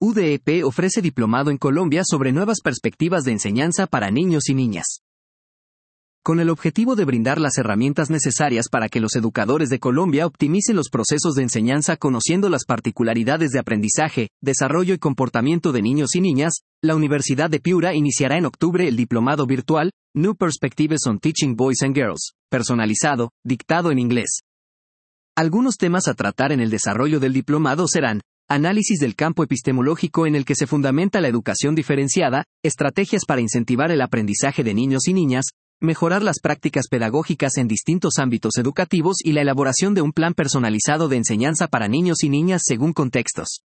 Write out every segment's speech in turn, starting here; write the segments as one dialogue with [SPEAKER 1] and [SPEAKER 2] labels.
[SPEAKER 1] UDEP ofrece diplomado en Colombia sobre nuevas perspectivas de enseñanza para niños y niñas. Con el objetivo de brindar las herramientas necesarias para que los educadores de Colombia optimicen los procesos de enseñanza conociendo las particularidades de aprendizaje, desarrollo y comportamiento de niños y niñas, la Universidad de Piura iniciará en octubre el diplomado virtual New Perspectives on Teaching Boys and Girls, personalizado, dictado en inglés. Algunos temas a tratar en el desarrollo del diplomado serán: análisis del campo epistemológico en el que se fundamenta la educación diferenciada, estrategias para incentivar el aprendizaje de niños y niñas, mejorar las prácticas pedagógicas en distintos ámbitos educativos y la elaboración de un plan personalizado de enseñanza para niños y niñas según contextos.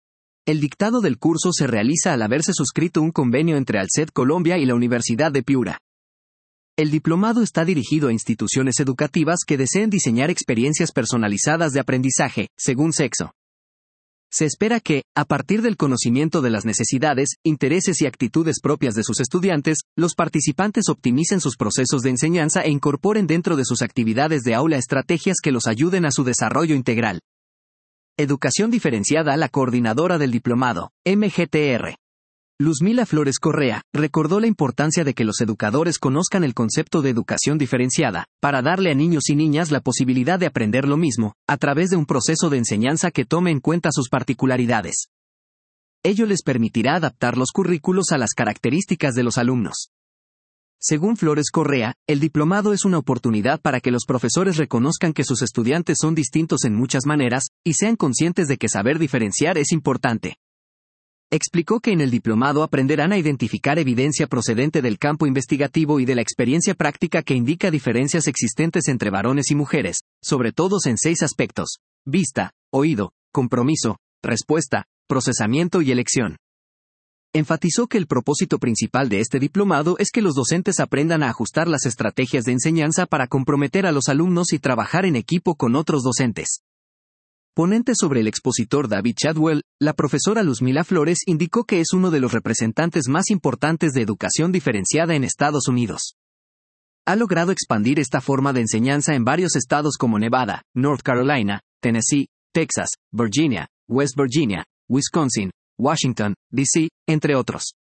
[SPEAKER 1] El dictado del curso se realiza al haberse suscrito un convenio entre Alced Colombia y la Universidad de Piura. El diplomado está dirigido a instituciones educativas que deseen diseñar experiencias personalizadas de aprendizaje, según sexo. Se espera que, a partir del conocimiento de las necesidades, intereses y actitudes propias de sus estudiantes, los participantes optimicen sus procesos de enseñanza e incorporen dentro de sus actividades de aula estrategias que los ayuden a su desarrollo integral. Educación diferenciada. La coordinadora del diplomado, MGTR. Luzmila Flores Correa, recordó la importancia de que los educadores conozcan el concepto de educación diferenciada, para darle a niños y niñas la posibilidad de aprender lo mismo, a través de un proceso de enseñanza que tome en cuenta sus particularidades. Ello les permitirá adaptar los currículos a las características de los alumnos. Según Flores Correa, el diplomado es una oportunidad para que los profesores reconozcan que sus estudiantes son distintos en muchas maneras, y sean conscientes de que saber diferenciar es importante. Explicó que en el diplomado aprenderán a identificar evidencia procedente del campo investigativo y de la experiencia práctica que indica diferencias existentes entre varones y mujeres, sobre todo en 6 aspectos: vista, oído, compromiso, respuesta, procesamiento y elección. Enfatizó que el propósito principal de este diplomado es que los docentes aprendan a ajustar las estrategias de enseñanza para comprometer a los alumnos y trabajar en equipo con otros docentes. Ponente sobre el expositor David Chadwell, la profesora Luzmila Flores indicó que es uno de los representantes más importantes de educación diferenciada en Estados Unidos. Ha logrado expandir esta forma de enseñanza en varios estados como Nevada, North Carolina, Tennessee, Texas, Virginia, West Virginia, Wisconsin, Washington, D.C., entre otros.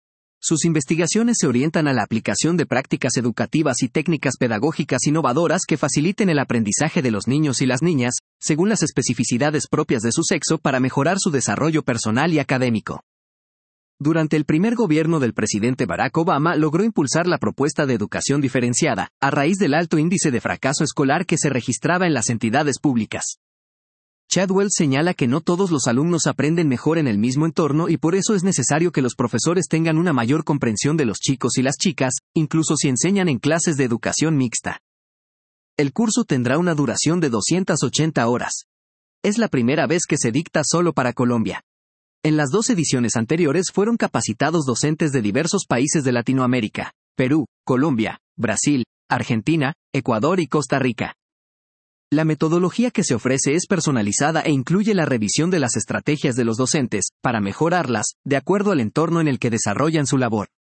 [SPEAKER 1] Sus investigaciones se orientan a la aplicación de prácticas educativas y técnicas pedagógicas innovadoras que faciliten el aprendizaje de los niños y las niñas, según las especificidades propias de su sexo, para mejorar su desarrollo personal y académico. Durante el primer gobierno del presidente Barack Obama logró impulsar la propuesta de educación diferenciada, a raíz del alto índice de fracaso escolar que se registraba en las entidades públicas. Chadwell señala que no todos los alumnos aprenden mejor en el mismo entorno y por eso es necesario que los profesores tengan una mayor comprensión de los chicos y las chicas, incluso si enseñan en clases de educación mixta. El curso tendrá una duración de 280 horas. Es la primera vez que se dicta solo para Colombia. En las 2 ediciones anteriores fueron capacitados docentes de diversos países de Latinoamérica: Perú, Colombia, Brasil, Argentina, Ecuador y Costa Rica. La metodología que se ofrece es personalizada e incluye la revisión de las estrategias de los docentes, para mejorarlas, de acuerdo al entorno en el que desarrollan su labor.